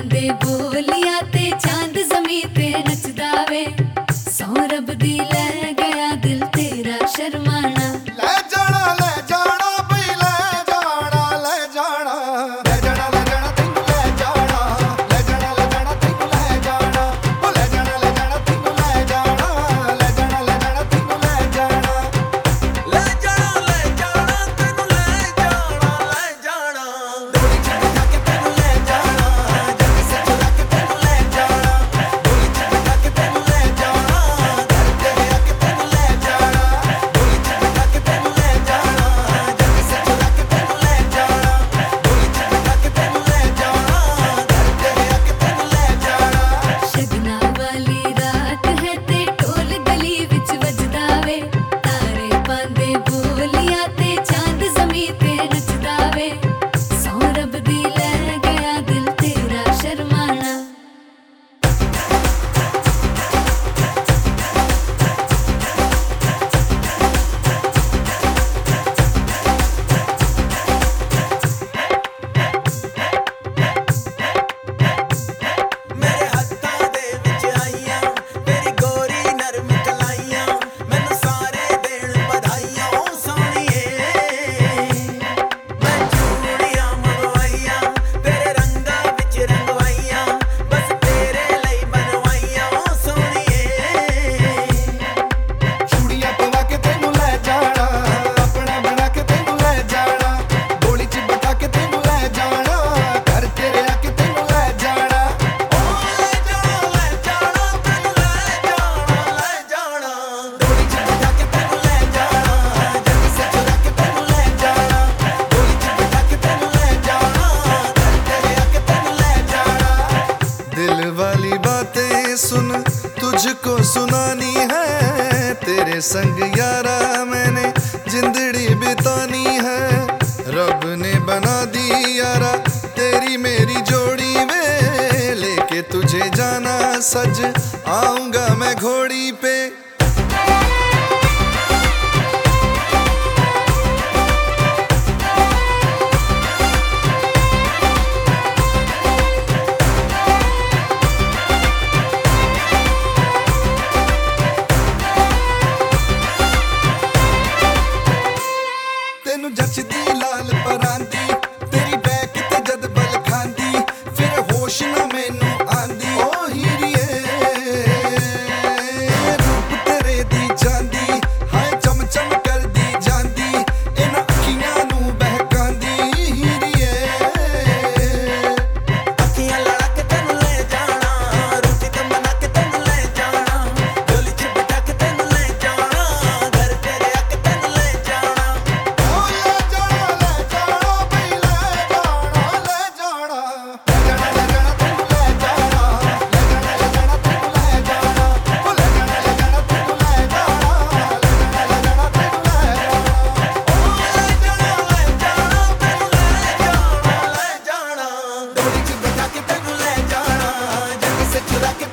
पांदे बोलिया ते चांद ज़मीं ते नचदा वे। सौ रब दी लै गया दिल तेरा शर्माना। ले जाना बई ले जाना ले जाना ले जाना ले जाना तेनू ले जाना ले जाना ले जाना तेनू ले जाना ओ ले जाना तेनू ले जाना ले जाना तेनू ले जाना ले जाना तेनू ले जाना डोली च बिठा के तेनू ले जाना जग से चुरा के तेनू ले जाना डोली च बिठा के तेनू ले जाना घर तेरे आके तेनू ले जाना डोली च बिठा के तेनू ले जाना जग से चुरा के तेनू ले जाना डोली च बिठा के तेनू ले जाना घर तेरे आके तेनू ले जाना। शगना वाली रात है ते ढोल गली विच वजदा वे। तारे पांदे बोलिया ते चांद ज़मीं ते नचदा वे। सौ रब दी लै गया दिल तेरा शर्माना। मेरे हत्थां दे विच आईयां तेरी गोरी नरम कलाइयां मैनू सारे देण बधाइयां ओ सोहणीए। मैं चूड़ियां मंगवाइयां तेरे रंगां विच रंगवाइयां बस तेरे लई बनवाइयां ओ सोहणीए। चूड़ियां पवा के तेनू ले जाना अपना बना के तेनू ले जाना डोली च बिठा के तेनू ले जाना घर तेरे आके तेनू ले जाना ओ ले जाना तेनू ले जाना डोली च बिठा के तेनू ले जाना जग से चुरा के तेनू ले जाना डोली च बिठा के तेनू ले जाना घर तेरे आके तेनू ले जाना। दिल वाली बातें सुन तुझको सुनानी है तेरे संग यारा मैंने जिंदड़ी बितानी है। रब ने बना दी यारा तेरी मेरी जोड़ी में लेके तुझे जाना सज आऊंगा मैं घोड़ी पे। तेनू जचदी लाल परांदी तेरी बैक ते जद बल खांदी फिर होश ना मैनू आंदी ओ हीरिए रूप तेरे दी जांदी हाय चम चम कर दी जांदी इन्हां अखियां नू बहकांदी हीरिए। अखियां लड़ा के तेनू ले जाना रोटी ते बना के तेनू ले जाना डोली च बिठा के तेनू ले जाना घर तेरे आके तेनू ले जाना। ओ ले जाना बई ले जाना ले जाना ले जाना तेनू ले जाना ले जाना तेनू ले जाना ओ ले जाना तेनू ले जाना ले जाना तेनू ले जाना ओ ले जाना तेनू ले जाना डोली च बिठा के तेनू ले जाना जग से चुरा के